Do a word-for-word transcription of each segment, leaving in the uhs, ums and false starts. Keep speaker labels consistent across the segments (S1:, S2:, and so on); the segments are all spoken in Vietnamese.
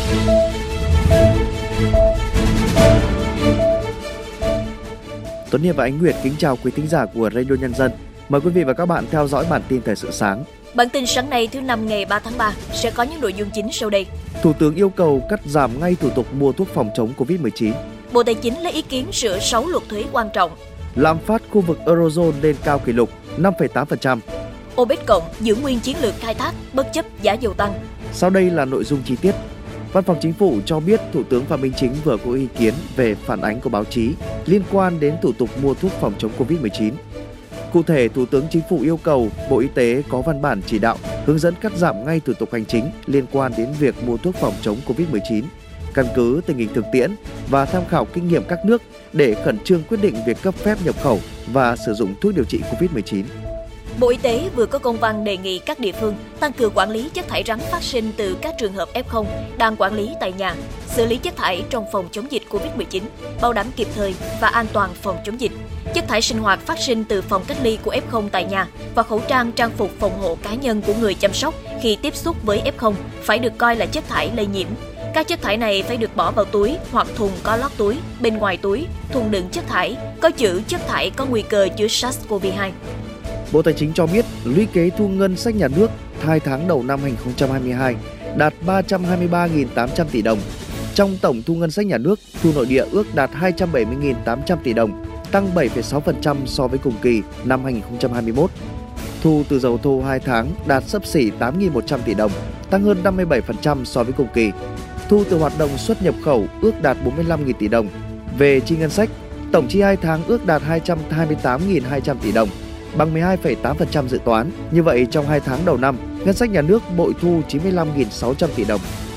S1: Tuấn Hiệp và Ánh Nguyệt kính chào quý thính giả của Radio Nhân dân. Mời quý vị và các bạn theo dõi bản tin thời sự sáng.
S2: Bản tin sáng nay thứ năm ngày ba tháng ba sẽ có những nội dung chính sau đây.
S1: Thủ tướng yêu cầu cắt giảm ngay thủ tục mua thuốc phòng chống covid mười chín.
S2: Bộ Tài chính lấy ý kiến sửa sáu luật thuế quan trọng.
S1: Lạm phát khu vực Eurozone lên cao kỷ lục năm phẩy tám phần trăm.
S2: OPEC cộng giữ nguyên chiến lược khai thác bất chấp giá dầu tăng.
S1: Sau đây là nội dung chi tiết. Văn phòng Chính phủ cho biết Thủ tướng Phạm Minh Chính vừa có ý kiến về phản ánh của báo chí liên quan đến thủ tục mua thuốc phòng chống covid mười chín. Cụ thể, Thủ tướng Chính phủ yêu cầu Bộ Y tế có văn bản chỉ đạo hướng dẫn cắt giảm ngay thủ tục hành chính liên quan đến việc mua thuốc phòng chống covid mười chín, căn cứ tình hình thực tiễn và tham khảo kinh nghiệm các nước để khẩn trương quyết định việc cấp phép nhập khẩu và sử dụng thuốc điều trị covid mười chín.
S2: Bộ Y tế vừa có công văn đề nghị các địa phương tăng cường quản lý chất thải rắn phát sinh từ các trường hợp ép không đang quản lý tại nhà, xử lý chất thải trong phòng chống dịch covid mười chín, bảo đảm kịp thời và an toàn phòng chống dịch. Chất thải sinh hoạt phát sinh từ phòng cách ly của ép không tại nhà và khẩu trang, trang phục phòng hộ cá nhân của người chăm sóc khi tiếp xúc với ép không phải được coi là chất thải lây nhiễm. Các chất thải này phải được bỏ vào túi hoặc thùng có lót túi, bên ngoài túi, thùng đựng chất thải, có chữ chất thải có nguy cơ chứa SARS-xê o vê hai.
S1: Bộ Tài chính cho biết lũy kế thu ngân sách nhà nước hai tháng đầu năm hai nghìn không trăm hai mươi hai đạt ba trăm hai mươi ba nghìn tám trăm tỷ đồng. Trong tổng thu ngân sách nhà nước, thu nội địa ước đạt hai trăm bảy mươi nghìn tám trăm tỷ đồng, tăng bảy phẩy sáu phần trăm so với cùng kỳ năm hai nghìn không trăm hai mươi mốt. Thu từ dầu thô hai tháng đạt xấp xỉ tám nghìn một trăm tỷ đồng, tăng hơn năm mươi bảy phần trăm so với cùng kỳ. Thu từ hoạt động xuất nhập khẩu ước đạt bốn mươi lăm nghìn tỷ đồng. Về chi ngân sách, tổng chi hai tháng ước đạt hai trăm hai mươi tám nghìn hai trăm tỷ đồng, bằng mười hai phẩy tám phần trăm dự toán. Như vậy, trong hai tháng đầu năm, ngân sách nhà nước bội thu chín mươi lăm nghìn sáu trăm tỷ đồng.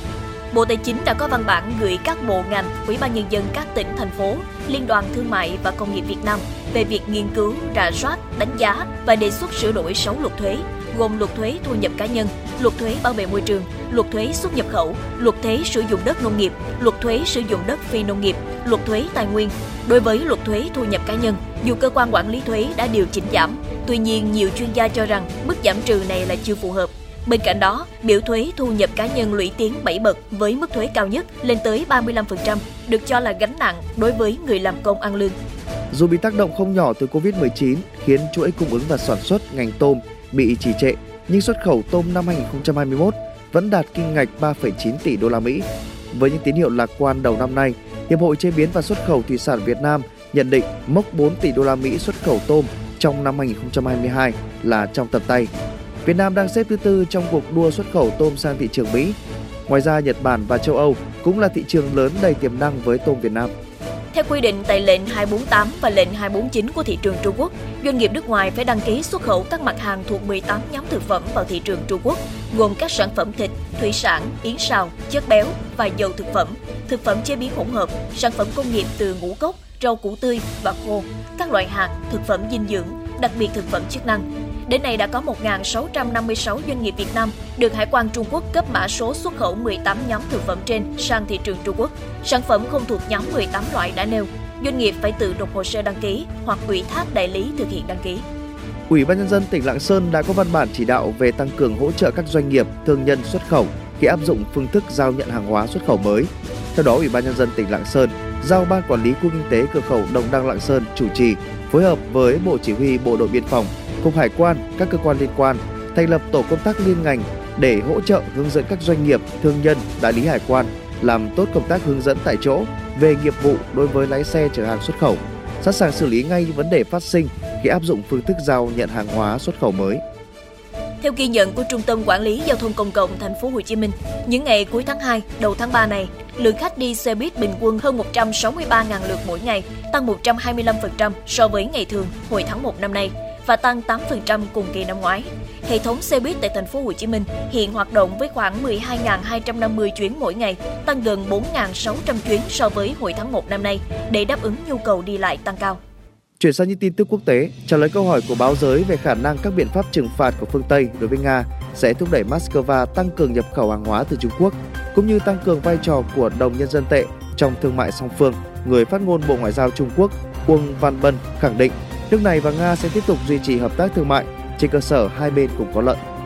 S2: Bộ Tài chính đã có văn bản gửi các bộ ngành, Ủy ban Nhân dân các tỉnh, thành phố, Liên đoàn Thương mại và Công nghiệp Việt Nam về việc nghiên cứu, rà soát, đánh giá và đề xuất sửa đổi sáu luật thuế, gồm luật thuế thu nhập cá nhân, luật thuế bảo vệ môi trường, luật thuế xuất nhập khẩu, luật thuế sử dụng đất nông nghiệp, luật thuế sử dụng đất phi nông nghiệp, luật thuế tài nguyên. Đối với luật thuế thu nhập cá nhân, dù cơ quan quản lý thuế đã điều chỉnh giảm, tuy nhiên nhiều chuyên gia cho rằng mức giảm trừ này là chưa phù hợp. Bên cạnh đó, biểu thuế thu nhập cá nhân lũy tiến bảy bậc với mức thuế cao nhất lên tới ba mươi lăm phần trăm, được cho là gánh nặng đối với người làm công ăn lương.
S1: Dù bị tác động không nhỏ từ covid mười chín khiến chuỗi cung ứng và sản xuất ngành tôm bị trì trệ, nhưng xuất khẩu tôm năm hai nghìn không trăm hai mươi mốt vẫn đạt kim ngạch ba phẩy chín tỷ đô la Mỹ. Với những tín hiệu lạc quan đầu năm nay, Hiệp hội Chế biến và Xuất khẩu Thủy sản Việt Nam nhận định mốc bốn tỷ đô la Mỹ xuất khẩu tôm trong năm hai nghìn không trăm hai mươi hai là trong tầm tay. Việt Nam đang xếp thứ tư trong cuộc đua xuất khẩu tôm sang thị trường Mỹ. Ngoài ra, Nhật Bản và châu Âu cũng là thị trường lớn đầy tiềm năng với tôm Việt Nam.
S2: Theo quy định tại lệnh hai bốn tám và lệnh hai bốn chín của thị trường Trung Quốc, doanh nghiệp nước ngoài phải đăng ký xuất khẩu các mặt hàng thuộc mười tám nhóm thực phẩm vào thị trường Trung Quốc, gồm các sản phẩm thịt, thủy sản, yến xào, chất béo và dầu thực phẩm, thực phẩm chế biến hỗn hợp, sản phẩm công nghiệp từ ngũ cốc, rau củ tươi và khô, các loại hạt, thực phẩm dinh dưỡng, đặc biệt thực phẩm chức năng. Đến nay đã có một nghìn sáu trăm năm mươi sáu doanh nghiệp Việt Nam được Hải quan Trung Quốc cấp mã số xuất khẩu mười tám nhóm thực phẩm trên sang thị trường Trung Quốc. Sản phẩm không thuộc nhóm mười tám loại đã nêu, doanh nghiệp phải tự nộp hồ sơ đăng ký hoặc ủy thác đại lý thực hiện đăng ký.
S1: Ủy ban Nhân dân tỉnh Lạng Sơn đã có văn bản chỉ đạo về tăng cường hỗ trợ các doanh nghiệp, thương nhân xuất khẩu khi áp dụng phương thức giao nhận hàng hóa xuất khẩu mới. Theo đó, Ủy ban Nhân dân tỉnh Lạng Sơn giao Ban Quản lý Khu Kinh tế Cửa khẩu Đồng Đăng Lạng Sơn chủ trì, phối hợp với Bộ Chỉ huy Bộ đội Biên phòng, Cục Hải quan, các cơ quan liên quan thành lập tổ công tác liên ngành để hỗ trợ hướng dẫn các doanh nghiệp, thương nhân, đại lý hải quan làm tốt công tác hướng dẫn tại chỗ về nghiệp vụ đối với lái xe chở hàng xuất khẩu, sẵn sàng xử lý ngay những vấn đề phát sinh khi áp dụng phương thức giao nhận hàng hóa xuất khẩu mới.
S2: Theo ghi nhận của Trung tâm Quản lý Giao thông Công cộng Thành phố Hồ Chí Minh, những ngày cuối tháng hai, đầu tháng ba này, lượng khách đi xe buýt bình quân hơn một trăm sáu mươi ba nghìn lượt mỗi ngày, tăng một trăm hai mươi lăm phần trăm so với ngày thường hồi tháng một năm nay và tăng tám phần trăm cùng kỳ năm ngoái. Hệ thống xe buýt tại Thành phố Hồ Chí Minh hiện hoạt động với khoảng mười hai nghìn hai trăm năm mươi chuyến mỗi ngày, tăng gần bốn nghìn sáu trăm chuyến so với hồi tháng một năm nay để đáp ứng nhu cầu đi lại tăng cao.
S1: Chuyển sang những tin tức quốc tế, trả lời câu hỏi của báo giới về khả năng các biện pháp trừng phạt của phương Tây đối với Nga sẽ thúc đẩy Moscow tăng cường nhập khẩu hàng hóa từ Trung Quốc, cũng như tăng cường vai trò của đồng nhân dân tệ trong thương mại song phương, người phát ngôn Bộ Ngoại giao Trung Quốc Uông Văn Bân khẳng định nước này và Nga sẽ tiếp tục duy trì hợp tác thương mại trên cơ sở hai bên cùng có lợi.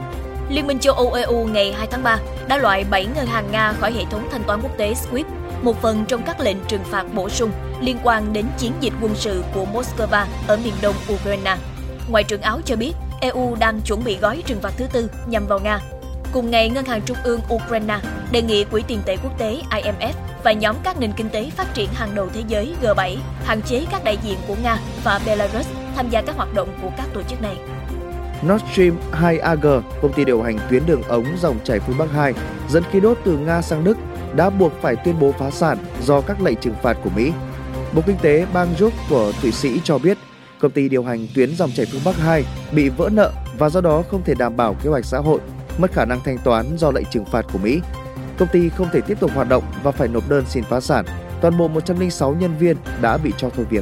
S2: Liên minh châu Âu E U ngày hai tháng ba đã loại bảy ngân hàng Nga khỏi hệ thống thanh toán quốc tế SWIFT, một phần trong các lệnh trừng phạt bổ sung liên quan đến chiến dịch quân sự của Moscow ở miền đông Ukraine. Ngoại trưởng Áo cho biết E U đang chuẩn bị gói trừng phạt thứ tư nhằm vào Nga. Cùng ngày, Ngân hàng Trung ương Ukraine đề nghị Quỹ tiền tệ quốc tế I M F và nhóm các nền kinh tế phát triển hàng đầu thế giới G bảy hạn chế các đại diện của Nga và Belarus tham gia các hoạt động của các tổ chức này.
S1: Nord Stream hai A G, công ty điều hành tuyến đường ống dòng chảy phương Bắc hai dẫn khí đốt từ Nga sang Đức, đã buộc phải tuyên bố phá sản do các lệnh trừng phạt của Mỹ. Bộ Kinh tế bang Zug của Thụy Sĩ cho biết công ty điều hành tuyến dòng chảy phương Bắc hai bị vỡ nợ và do đó không thể đảm bảo kế hoạch xã hội, mất khả năng thanh toán do lệnh trừng phạt của Mỹ. Công ty không thể tiếp tục hoạt động và phải nộp đơn xin phá sản. Toàn bộ một trăm lẻ sáu nhân viên đã bị cho thôi việc.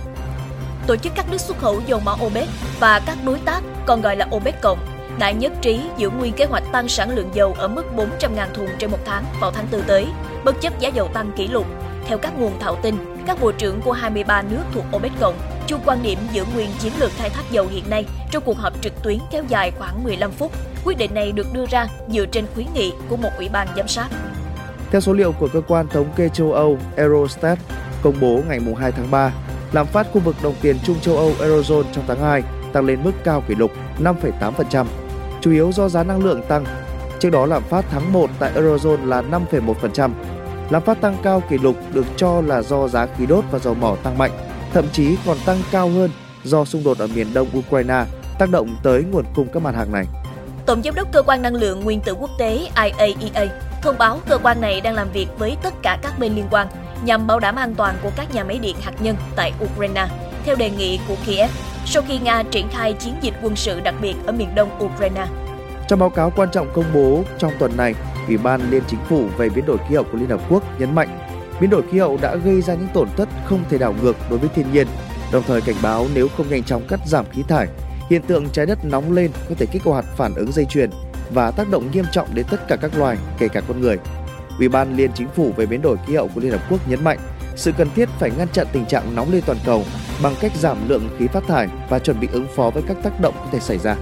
S2: Tổ chức các nước xuất khẩu dầu mỏ OPEC và các đối tác, còn gọi là OPEC cộng, đã nhất trí giữ nguyên kế hoạch tăng sản lượng dầu ở mức bốn trăm nghìn thùng trên một tháng vào tháng tư tới, bất chấp giá dầu tăng kỷ lục. Theo các nguồn thạo tin, các bộ trưởng của hai mươi ba nước thuộc OPEC cộng chung quan điểm giữ nguyên chiến lược khai thác dầu hiện nay trong cuộc họp trực tuyến kéo dài khoảng mười lăm phút. Quyết định này được đưa ra dựa trên khuyến nghị của một ủy ban giám sát.
S1: Theo số liệu của cơ quan thống kê châu Âu Eurostat công bố ngày hai tháng ba, lạm phát khu vực đồng tiền chung châu Âu Eurozone trong tháng hai tăng lên mức cao kỷ lục năm phẩy tám phần trăm, chủ yếu do giá năng lượng tăng. Trước đó lạm phát tháng một tại Eurozone là năm phẩy một phần trăm. Lạm phát tăng cao kỷ lục được cho là do giá khí đốt và dầu mỏ tăng mạnh, thậm chí còn tăng cao hơn do xung đột ở miền đông Ukraine tác động tới nguồn cung các mặt hàng này.
S2: Tổng giám đốc Cơ quan Năng lượng Nguyên tử Quốc tế I A E A thông báo cơ quan này đang làm việc với tất cả các bên liên quan nhằm bảo đảm an toàn của các nhà máy điện hạt nhân tại Ukraine, theo đề nghị của Kiev, sau khi Nga triển khai chiến dịch quân sự đặc biệt ở miền đông Ukraine.
S1: Trong báo cáo quan trọng công bố trong tuần này, Ủy ban Liên Chính phủ về biến đổi khí hậu của Liên Hợp Quốc nhấn mạnh biến đổi khí hậu đã gây ra những tổn thất không thể đảo ngược đối với thiên nhiên, đồng thời cảnh báo nếu không nhanh chóng cắt giảm khí thải, hiện tượng trái đất nóng lên có thể kích hoạt phản ứng dây chuyền và tác động nghiêm trọng đến tất cả các loài, kể cả con người. Ủy ban Liên Chính phủ về biến đổi khí hậu của Liên Hợp Quốc nhấn mạnh sự cần thiết phải ngăn chặn tình trạng nóng lên toàn cầu bằng cách giảm lượng khí phát thải và chuẩn bị ứng phó với các tác động có thể xảy ra.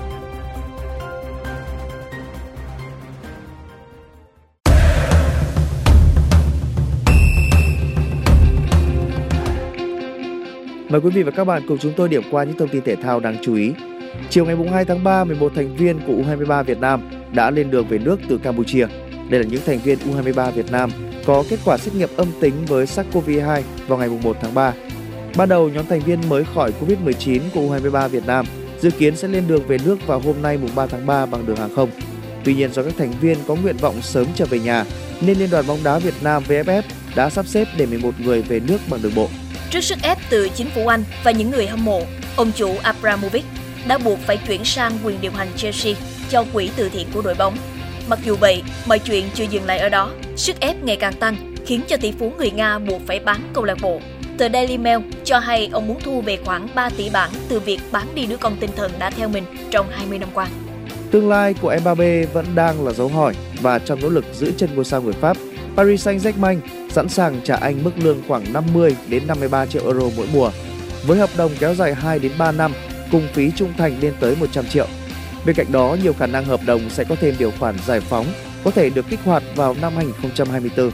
S1: Mời quý vị và các bạn cùng chúng tôi điểm qua những thông tin thể thao đáng chú ý. Chiều ngày hai tháng ba, mười một thành viên của U hai mươi ba Việt Nam đã lên đường về nước từ Campuchia. Đây là những thành viên U hai mươi ba Việt Nam có kết quả xét nghiệm âm tính với SARS-xê o vê hai vào ngày một tháng ba. Ban đầu, nhóm thành viên mới khỏi covid mười chín của U hai mươi ba Việt Nam dự kiến sẽ lên đường về nước vào hôm nay ba tháng ba bằng đường hàng không. Tuy nhiên, do các thành viên có nguyện vọng sớm trở về nhà, nên Liên đoàn bóng đá Việt Nam V F F đã sắp xếp để mười một người về nước bằng đường bộ.
S2: Trước sức ép từ chính phủ Anh và những người hâm mộ, ông chủ Abramovich đã buộc phải chuyển sang quyền điều hành Chelsea cho quỹ từ thiện của đội bóng. Mặc dù vậy, mọi chuyện chưa dừng lại ở đó, sức ép ngày càng tăng khiến cho tỷ phú người Nga buộc phải bán câu lạc bộ. Tờ Daily Mail cho hay ông muốn thu về khoảng ba tỷ bảng từ việc bán đi đứa con tinh thần đã theo mình trong hai mươi năm qua.
S1: Tương lai của Mbappé vẫn đang là dấu hỏi và trong nỗ lực giữ chân ngôi sao người Pháp, Paris Saint-Germain sẵn sàng trả anh mức lương khoảng năm mươi đến năm mươi ba triệu euro mỗi mùa, với hợp đồng kéo dài hai đến ba năm cùng phí trung thành lên tới một trăm triệu. Bên cạnh đó, nhiều khả năng hợp đồng sẽ có thêm điều khoản giải phóng có thể được kích hoạt vào năm hai không hai tư.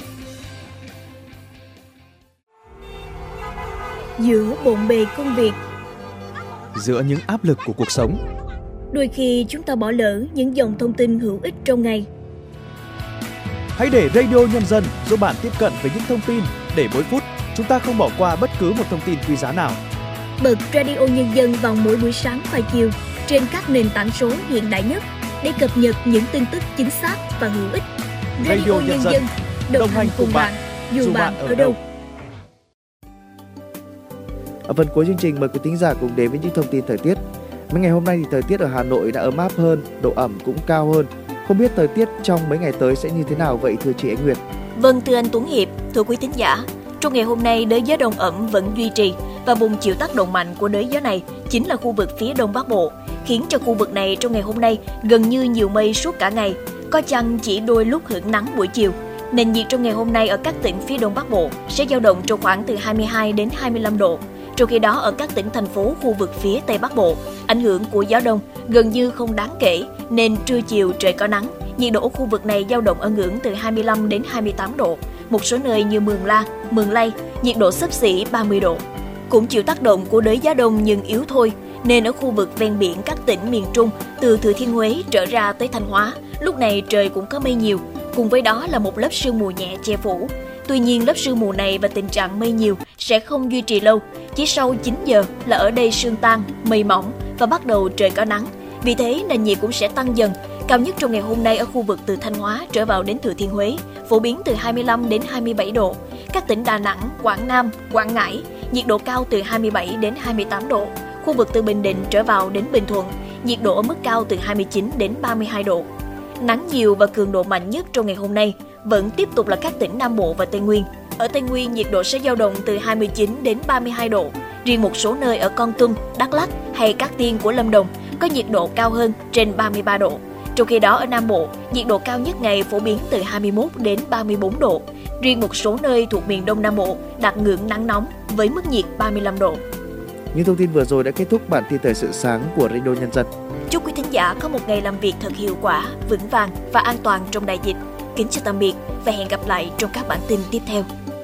S2: Giữa bộn bề công việc,
S3: giữa những áp lực của cuộc sống,
S2: đôi khi chúng ta bỏ lỡ những dòng thông tin hữu ích trong ngày.
S3: Hãy để Radio Nhân dân giúp bạn tiếp cận với những thông tin để mỗi phút chúng ta không bỏ qua bất cứ một thông tin quý giá nào.
S2: Bật Radio Nhân dân vào mỗi buổi sáng và chiều trên các nền tảng số hiện đại nhất để cập nhật những tin tức chính xác và hữu ích. Radio, Radio Nhân dân đồng, đồng hành cùng bạn, dù, dù bạn ở đâu.
S1: Ở phần cuối chương trình, mời quý thính giả cùng đến với những thông tin thời tiết. Mấy ngày hôm nay thì thời tiết ở Hà Nội đã ấm áp hơn, độ ẩm cũng cao hơn. Không biết thời tiết trong mấy ngày tới sẽ như thế nào vậy thưa chị Ánh Nguyệt?
S2: Vâng, thưa anh Tuấn Hiệp, thưa quý thính giả, trong ngày hôm nay đới gió đông ẩm vẫn duy trì và vùng chịu tác động mạnh của đới gió này chính là khu vực phía Đông Bắc Bộ, khiến cho khu vực này trong ngày hôm nay gần như nhiều mây suốt cả ngày, có chăng chỉ đôi lúc hưởng nắng buổi chiều. Nền nhiệt trong ngày hôm nay ở các tỉnh phía Đông Bắc Bộ sẽ dao động trong khoảng từ hai mươi hai đến hai mươi lăm độ. Trong khi đó, ở các tỉnh, thành phố khu vực phía Tây Bắc Bộ, ảnh hưởng của gió đông gần như không đáng kể nên trưa chiều trời có nắng. Nhiệt độ ở khu vực này dao động ở ngưỡng từ hai mươi lăm đến hai mươi tám độ. Một số nơi như Mường La, Mường Lây, nhiệt độ xấp xỉ ba mươi độ. Cũng chịu tác động của đới gió đông nhưng yếu thôi, nên ở khu vực ven biển các tỉnh miền Trung, từ Thừa Thiên Huế trở ra tới Thanh Hóa, lúc này trời cũng có mây nhiều, cùng với đó là một lớp sương mù nhẹ che phủ. Tuy nhiên, lớp sương mù này và tình trạng mây nhiều sẽ không duy trì lâu, chỉ sau chín giờ là ở đây sương tan, mây mỏng và bắt đầu trời có nắng. Vì thế, nền nhiệt cũng sẽ tăng dần. Cao nhất trong ngày hôm nay ở khu vực từ Thanh Hóa trở vào đến Thừa Thiên Huế, phổ biến từ hai mươi lăm đến hai mươi bảy độ. Các tỉnh Đà Nẵng, Quảng Nam, Quảng Ngãi, nhiệt độ cao từ hai mươi bảy đến hai mươi tám độ. Khu vực từ Bình Định trở vào đến Bình Thuận, nhiệt độ ở mức cao từ hai mươi chín đến ba mươi hai độ. Nắng nhiều và cường độ mạnh nhất trong ngày hôm nay vẫn tiếp tục là các tỉnh Nam Bộ và Tây Nguyên. Ở Tây Nguyên, nhiệt độ sẽ dao động từ hai mươi chín đến ba mươi hai độ. Riêng một số nơi ở Kon Tum, Đắk Lắk hay Cát Tiên của Lâm Đồng có nhiệt độ cao hơn trên ba mươi ba độ. Trong khi đó ở Nam Bộ, nhiệt độ cao nhất ngày phổ biến từ hai mươi mốt đến ba mươi bốn độ. Riêng một số nơi thuộc miền Đông Nam Bộ đạt ngưỡng nắng nóng với mức nhiệt ba mươi lăm độ.
S1: Những thông tin vừa rồi đã kết thúc bản tin thời sự sáng của Radio Nhân dân.
S2: Chúc quý thính giả có một ngày làm việc thật hiệu quả, vững vàng và an toàn trong đại dịch. Kính chào tạm biệt và hẹn gặp lại trong các bản tin tiếp theo.